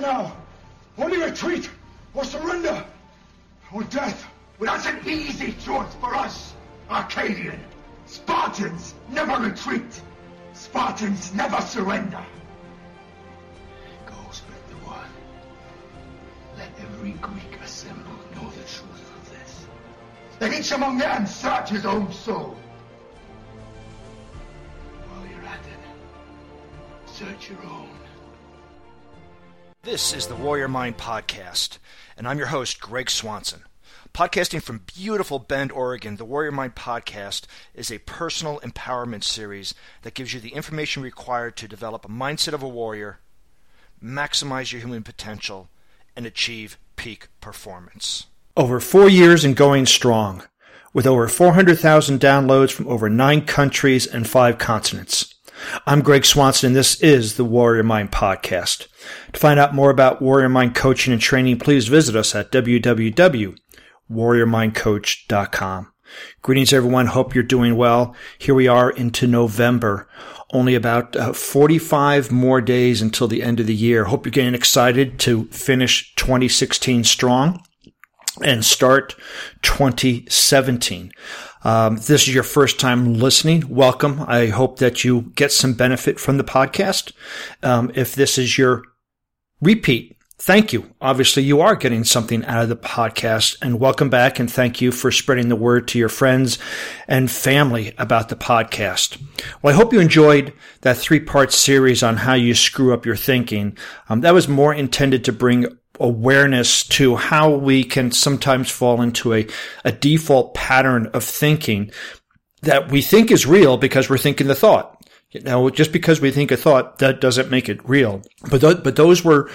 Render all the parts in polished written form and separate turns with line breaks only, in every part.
now. Only retreat or surrender or death.
Well, that's an easy choice for us, Arcadian. Spartans never retreat. Spartans never surrender. Go spread the word. Let every Greek assembled know the truth of this. Let each among them search his own soul. While you're at it, search your own.
This is the Warrior Mind Podcast, and I'm your host, Greg Swanson. Podcasting from beautiful Bend, Oregon, the Warrior Mind Podcast is a personal empowerment series that gives you the information required to develop a mindset of a warrior, maximize your human potential, and achieve peak performance. Over 4 years and going strong, with over 400,000 downloads from over 9 countries and 5 continents. I'm Greg Swanson, and this is the Warrior Mind Podcast. To find out more about Warrior Mind coaching and training, please visit us at www.warriormindcoach.com. Greetings, everyone. Hope you're doing well. Here we are into November. Only about 45 more days until the end of the year. Hope you're getting excited to finish 2016 strong and start 2017. If this is your first time listening, welcome. I hope that you get some benefit from the podcast. If this is your repeat, thank you. Obviously, you are getting something out of the podcast, and welcome back, and thank you for spreading the word to your friends and family about the podcast. Well, I hope you enjoyed that 3-part series on how you screw up your thinking. That was more intended to bring awareness to how we can sometimes fall into a default pattern of thinking that we think is real because we're thinking the thought. Now, just because we think a thought, that doesn't make it real. But those were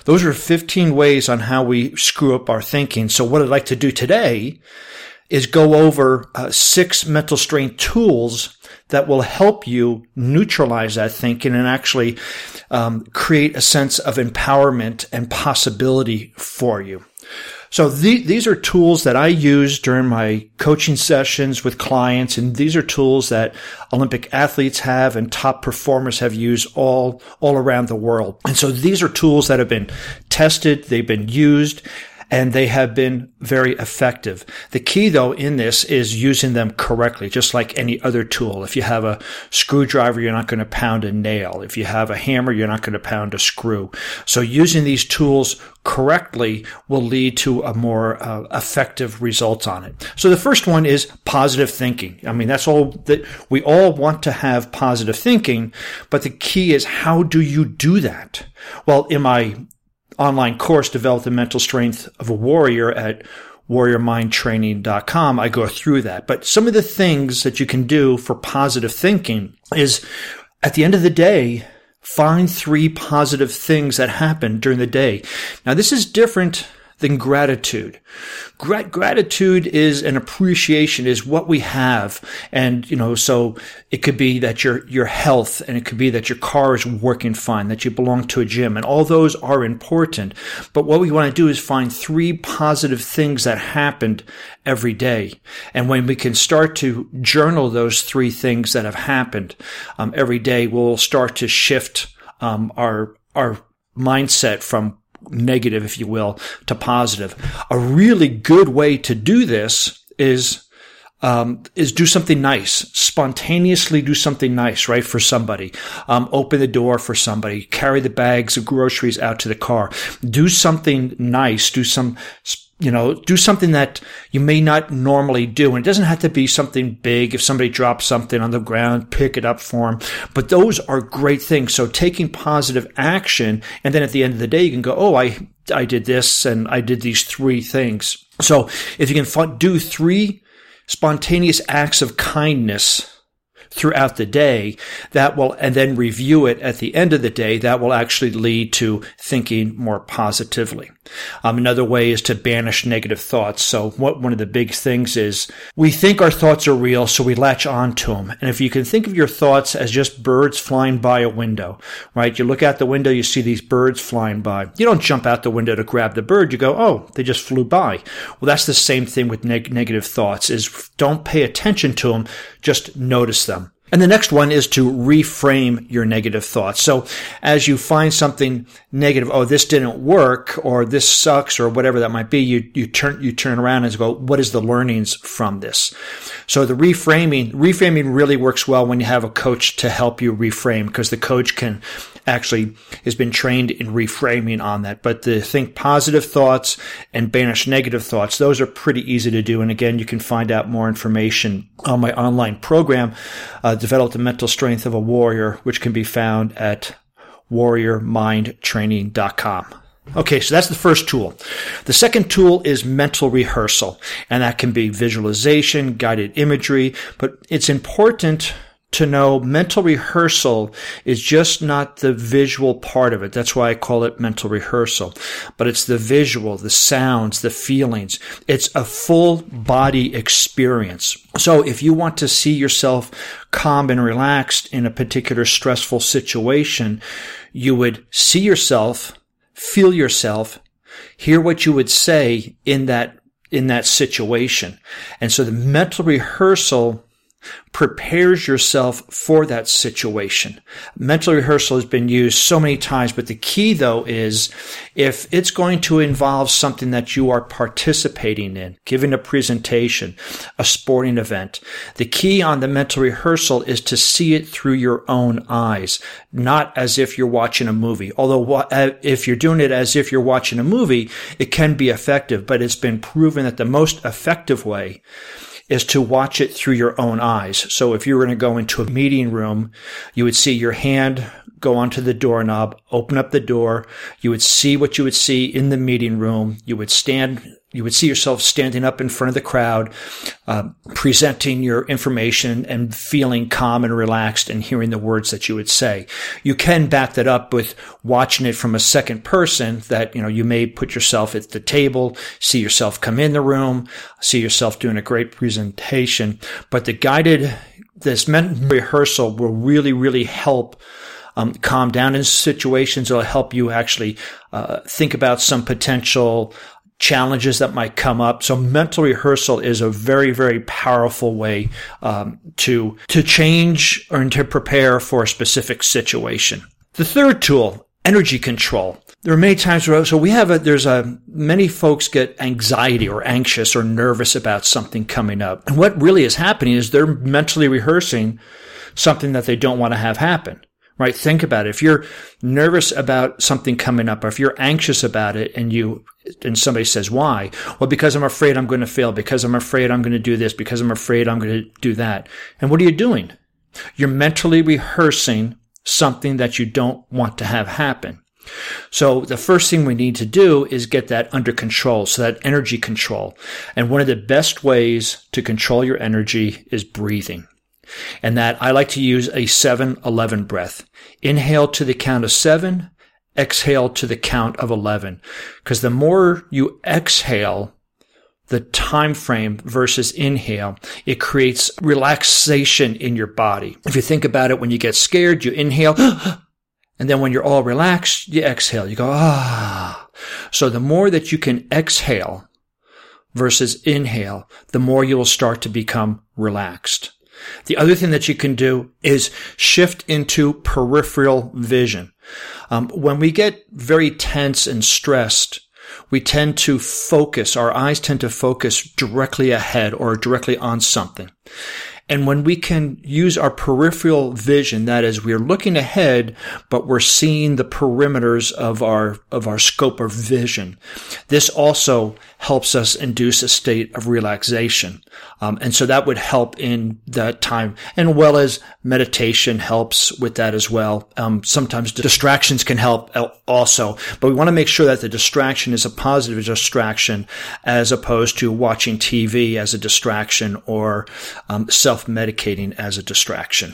15 ways on how we screw up our thinking. So what I'd like to do today is go over 6 mental strain tools that will help you neutralize that thinking and actually create a sense of empowerment and possibility for you. So these are tools that I use during my coaching sessions with clients, and these are tools that Olympic athletes have and top performers have used all around the world. And so these are tools that have been tested, they've been used, and they have been very effective. The key, though, in this is using them correctly, just like any other tool. If you have a screwdriver, you're not going to pound a nail. If you have a hammer, you're not going to pound a screw. So using these tools correctly will lead to a more effective results on it. So the first one is positive thinking. I mean, that's all that we all want to have positive thinking, but the key is how do you do that? Well, in my online course, Develop the Mental Strength of a Warrior at warriormindtraining.com, I go through that. But some of the things that you can do for positive thinking is, at the end of the day, find 3 positive things that happen during the day. Now, this is different than gratitude. Gratitude is an appreciation, is what we have. And, so it could be that your health, and it could be that your car is working fine, that you belong to a gym, and all those are important. But what we want to do is find 3 positive things that happened every day. And when we can start to journal those 3 things that have happened every day, we'll start to shift our mindset from negative, if you will, to positive. A really good way to do this is do something nice. Spontaneously do something nice, right, for somebody. Open the door for somebody. Carry the bags of groceries out to the car. Do something nice. Do something that you may not normally do. And it doesn't have to be something big. If somebody drops something on the ground, pick it up for them. But those are great things. So taking positive action, and then at the end of the day, you can go, oh, I did this and I did these 3 things. So if you can do 3 spontaneous acts of kindness throughout the day, and then review it at the end of the day, that will actually lead to thinking more positively. Another way is to banish negative thoughts. So one of the big things is we think our thoughts are real, so we latch on to them. And if you can think of your thoughts as just birds flying by a window, right? You look out the window, you see these birds flying by. You don't jump out the window to grab the bird. You go, oh, they just flew by. Well, that's the same thing with negative thoughts, is don't pay attention to them, just notice them. And the next one is to reframe your negative thoughts. So as you find something negative, oh, this didn't work, or this sucks, or whatever that might be, you turn around and go, what is the learnings from this? So the reframing really works well when you have a coach to help you reframe, because the coach has been trained in reframing on that. But to think positive thoughts and banish negative thoughts, those are pretty easy to do. And again, you can find out more information on my online program, Develop the Mental Strength of a Warrior, which can be found at warriormindtraining.com. Okay, so that's the first tool. The second tool is mental rehearsal, and that can be visualization, guided imagery, but it's important to know mental rehearsal is just not the visual part of it. That's why I call it mental rehearsal. But it's the visual, the sounds, the feelings. It's a full body experience. So if you want to see yourself calm and relaxed in a particular stressful situation, you would see yourself, feel yourself, hear what you would say in that situation. And so the mental rehearsal prepares yourself for that situation. Mental rehearsal has been used so many times, but the key though is if it's going to involve something that you are participating in, giving a presentation, a sporting event, the key on the mental rehearsal is to see it through your own eyes, not as if you're watching a movie. Although if you're doing it as if you're watching a movie, it can be effective, but it's been proven that the most effective way is to watch it through your own eyes. So if you were going to go into a meeting room, you would see your hand go onto the doorknob, open up the door. You would see what you would see in the meeting room. You would see yourself standing up in front of the crowd, presenting your information and feeling calm and relaxed and hearing the words that you would say. You can back that up with watching it from a second person that, you may put yourself at the table, see yourself come in the room, see yourself doing a great presentation. But this mental rehearsal will really, really help calm down in situations. It'll help you actually think about some potential challenges that might come up. So mental rehearsal is a very, very powerful way to change or to prepare for a specific situation. The third tool, energy control. There are many times where, many folks get anxiety or anxious or nervous about something coming up. And what really is happening is they're mentally rehearsing something that they don't want to have happen. Right? Think about it. If you're nervous about something coming up, or if you're anxious about it and somebody says, why? Well, because I'm afraid I'm going to fail, because I'm afraid I'm going to do this, because I'm afraid I'm going to do that. And what are you doing? You're mentally rehearsing something that you don't want to have happen. So the first thing we need to do is get that under control, so that energy control. And one of the best ways to control your energy is breathing. And that I like to use a 7-11 breath. Inhale to the count of 7, exhale to the count of 11. Because the more you exhale, the time frame versus inhale, it creates relaxation in your body. If you think about it, when you get scared, you inhale, and then when you're all relaxed, you exhale. You go, ah. So the more that you can exhale versus inhale, the more you will start to become relaxed. The other thing that you can do is shift into peripheral vision. When we get very tense and stressed, we tend to our eyes tend to focus directly ahead or directly on something. And when we can use our peripheral vision, that is, we're looking ahead, but we're seeing the perimeters of our scope of vision. This also helps us induce a state of relaxation. And so that would help in that time, and well as meditation helps with that as well. Sometimes distractions can help also, but we want to make sure that the distraction is a positive distraction as opposed to watching TV as a distraction or self-medicating as a distraction.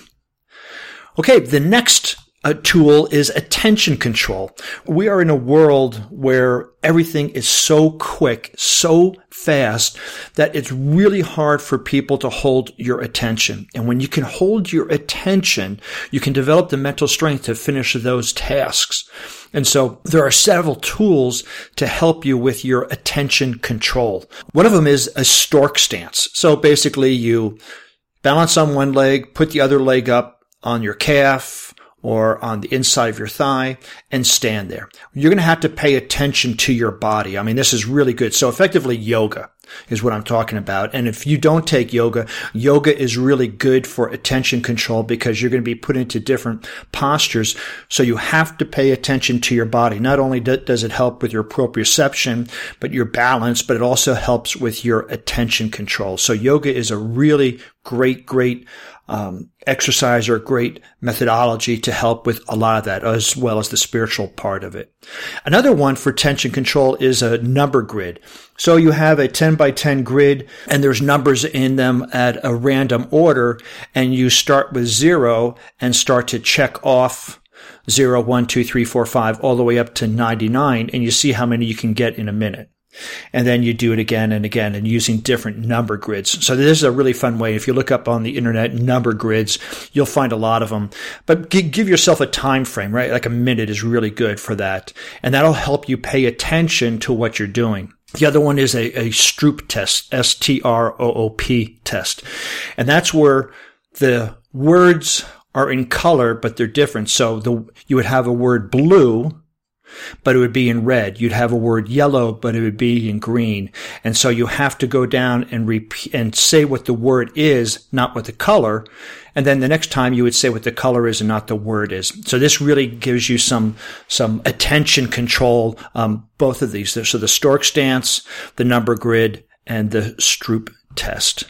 Okay, the next tool is attention control. We are in a world where everything is so quick, so fast, that it's really hard for people to hold your attention. And when you can hold your attention, you can develop the mental strength to finish those tasks. And so there are several tools to help you with your attention control. One of them is a stork stance. So basically you balance on one leg, put the other leg up on your calf or on the inside of your thigh and stand there. You're going to have to pay attention to your body. I mean, this is really good. So effectively yoga is what I'm talking about. And if you don't take yoga, yoga is really good for attention control because you're going to be put into different postures. So you have to pay attention to your body. Not only does it help with your proprioception, but your balance, but it also helps with your attention control. So yoga is a really great exercise or great methodology to help with a lot of that, as well as the spiritual part of it. Another one for tension control is a number grid. So you have a 10 by 10 grid and there's numbers in them at a random order, and you start with 0 and start to check off 0, 1, 2, 3, 4, 5, all the way up to 99, and you see how many you can get in a minute. And then you do it again and again and using different number grids. So this is a really fun way. If you look up on the internet number grids, you'll find a lot of them. But give yourself a time frame, right? Like a minute is really good for that. And that'll help you pay attention to what you're doing. The other one is a Stroop test, S-T-R-O-O-P test. And that's where the words are in color, but they're different. So you would have a word blue, but it would be in red. You'd have a word yellow, but it would be in green. And so you have to go down and repeat and say what the word is, not what the color. And then the next time you would say what the color is and not the word is. So this really gives you some attention control, both of these. So the stork stance, the number grid, and the Stroop test.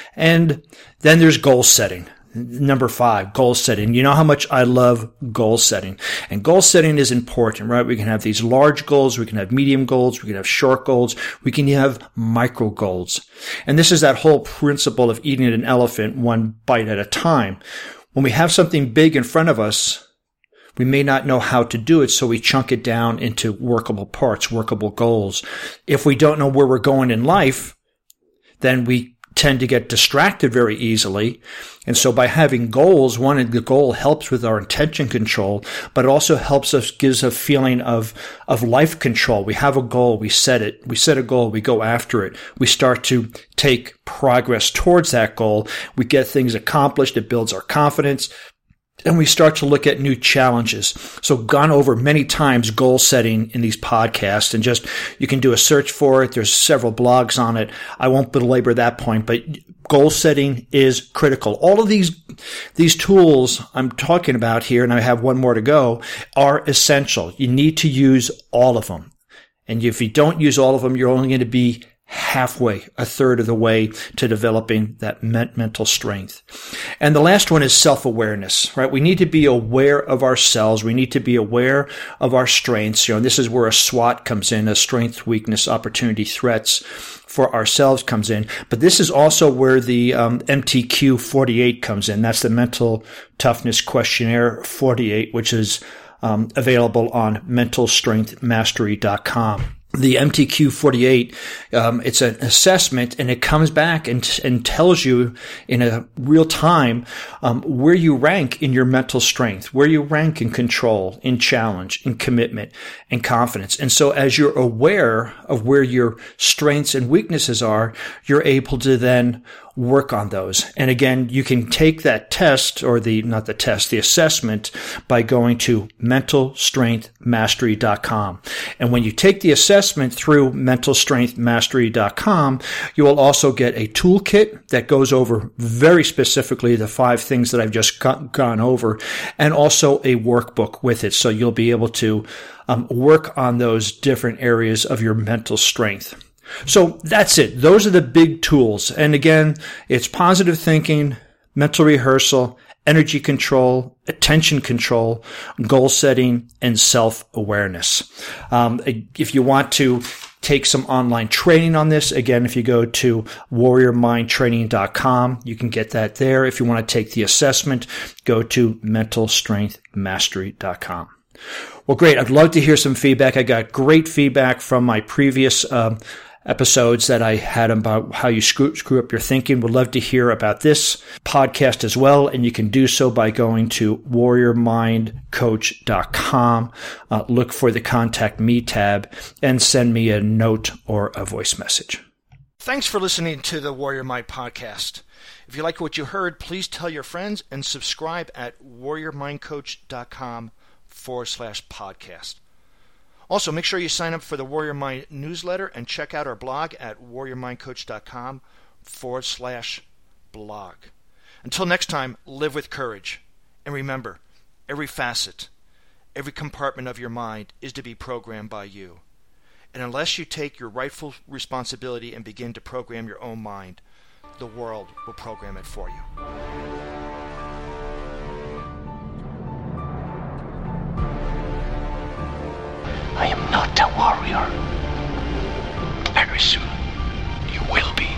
And then there's goal setting. Number 5, goal setting. You know how much I love goal setting. And goal setting is important, right? We can have these large goals. We can have medium goals. We can have short goals. We can have micro goals. And this is that whole principle of eating an elephant one bite at a time. When we have something big in front of us, we may not know how to do it, so we chunk it down into workable parts, workable goals. If we don't know where we're going in life, then we tend to get distracted very easily. And so by having goals, the goal helps with our attention control, but it also helps us, gives a feeling of life control. We have a goal, we set a goal, we go after it. We start to take progress towards that goal. We get things accomplished. It builds our confidence. And we start to look at new challenges. So gone over many times goal setting in these podcasts, and just, you can do a search for it. There's several blogs on it. I won't belabor that point, but goal setting is critical. All of these tools I'm talking about here, and I have one more to go, are essential. You need to use all of them. And if you don't use all of them, you're only going to be halfway, a third of the way to developing that mental strength. And the last one is self-awareness, right? We need to be aware of ourselves. We need to be aware of our strengths. This is where a SWOT comes in, a strength, weakness, opportunity, threats for ourselves comes in. But this is also where the MTQ 48 comes in. That's the Mental Toughness Questionnaire 48, which is available on mentalstrengthmastery.com. The MTQ 48, it's an assessment, and it comes back and tells you in a real time where you rank in your mental strength, where you rank in control, in challenge, in commitment, and confidence. And so as you're aware of where your strengths and weaknesses are, you're able to then work on those. And again, you can take that test, or the assessment, by going to mentalstrengthmastery.com. And when you take the assessment through mentalstrengthmastery.com, you will also get a toolkit that goes over very specifically the 5 things that I've just gone over, and also a workbook with it. So you'll be able to work on those different areas of your mental strength. So that's it. Those are the big tools. And again, it's positive thinking, mental rehearsal, energy control, attention control, goal setting, and self-awareness. If you want to take some online training on this, again, if you go to warriormindtraining.com, you can get that there. If you want to take the assessment, go to mentalstrengthmastery.com. Well, great. I'd love to hear some feedback. I got great feedback from my previous episodes that I had about how you screw up your thinking. Would love to hear about this podcast as well, and you can do so by going to warriormindcoach.com, look for the Contact Me tab, and send me a note or a voice message. Thanks for listening to the Warrior Mind podcast. If you like what you heard, please tell your friends and subscribe at warriormindcoach.com/podcast. Also, make sure you sign up for the Warrior Mind newsletter and check out our blog at warriormindcoach.com/blog. Until next time, live with courage. And remember, every facet, every compartment of your mind is to be programmed by you. And unless you take your rightful responsibility and begin to program your own mind, the world will program it for you.
I am not a warrior. Very soon, you will be.